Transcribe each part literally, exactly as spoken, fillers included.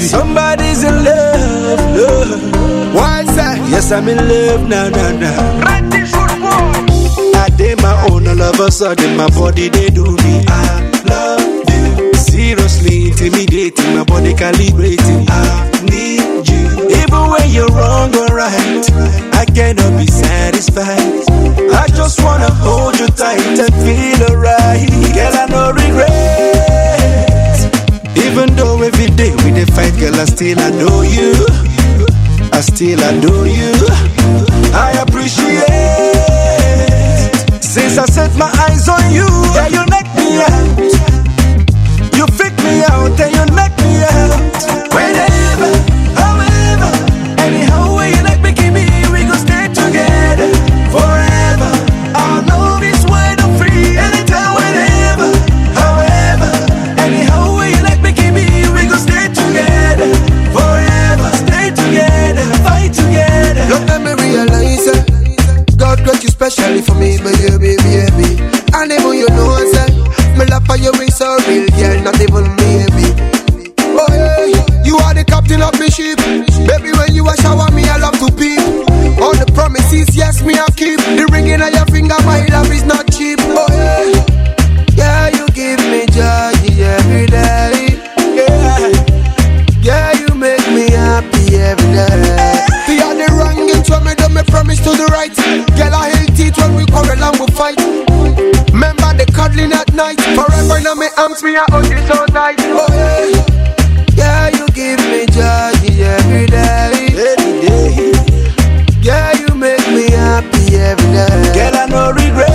Somebody's in love, love. Why say? Yes, I'm in love, nah, nah, nah. Right this football. I did my own, all of a sudden my body they do me. I love you. Seriously intimidating, my body calibrating. I need you. Even when you're wrong or right, I cannot be satisfied. I just wanna hold you tight and feel alright. Girl, I no regret. Even though every day we dey fight, girl, I still adore you. I still adore you. I appreciate. Since I set my eyes on you, yeah, you knock me out. You freak me out, and you knock me out. Whenever, however, anyhow way you like me, give me, we gon' stay together forever. Our love is wide and free, anytime, whenever, however, anyhow way you like me, give me, we gon' stay together forever. Stay together, fight together. Don't let me realize it. God got you specially for me, baby, baby. And even you know I said, my love for you is so real, girl, not even maybe. Oh yeah, you are the captain of the ship. Baby, when you a shower me, I love to peep. All the promises, yes, me I keep. The ringing on your finger, my love is not cheap. Oh yeah, yeah, you give me joy every day. Yeah, yeah, you make me happy every day. The other wrongings when me do me promise to the right. Girl, I hate it when we quarrel and we fight. Remember the cuddling at night. Forever now me arms, me I hold you so tight. Oh yeah, yeah, you give me joy every day. Every day. Yeah, you make me happy every day. Girl, I no regret.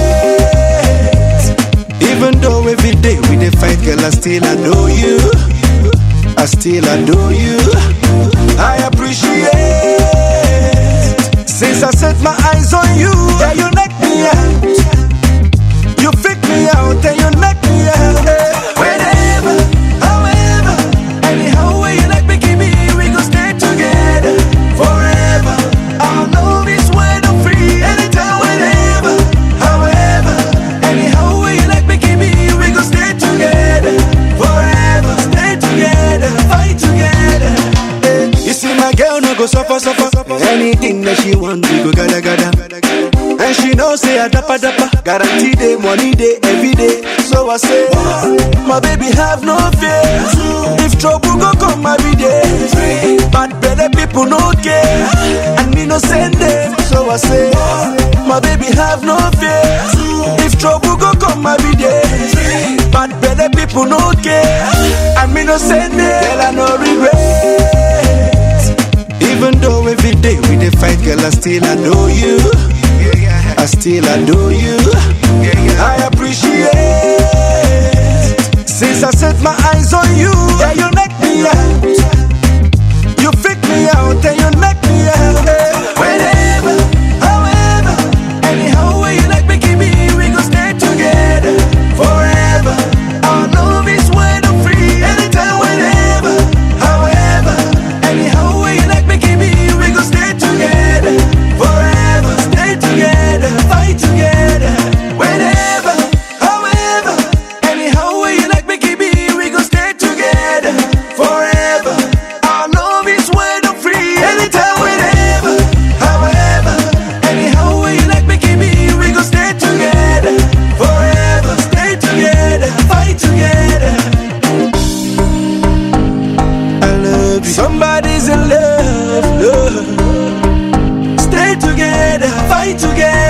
Even though every day we dey fight, girl, I still adore you. I still adore you. I appreciate. Since I set my eyes on you, yeah, you knock me out. You freak me out, and you knock me out. Whenever, however, anyhow way you like me, give me, we gon' stay together forever. Our love is wide and free, anytime, whenever, however, anyhow way you like me, give me, we gon' stay together forever. Stay together, fight together. You see my girl no go suffer, suffer. Anything that she want, we go gada gada. And she know say I dappa dappa. Guarantee day, money day, every day. So I say, my baby have no fear. If trouble go come every day. But better people no care, and me no send them. So I say, my baby have no fear. If trouble go come every day. But better people no care, and me no send them. Girl, I no regret. Even though every day we dey fight, girl, I still adore you. I still adore you. I appreciate. Since I set my eyes on you, yeah, you knock me out. You freak me out, and you knock me out. Whenever, however, anyhow way you like me, give me, we gon' stay together forever. Our love is wide and free, anytime, whenever, however, anyhow way you like me, give me, we gon' stay together forever. Stay together, fight together. Whenever, however, anyhow way you like me, give me, we gon' stay together forever. Our love is wide and free, anytime, whenever, however, anyhow way you like me, give me, we gon' stay together forever. Stay together, fight together. I love you. Somebody's in love, love. Stay together, fight together.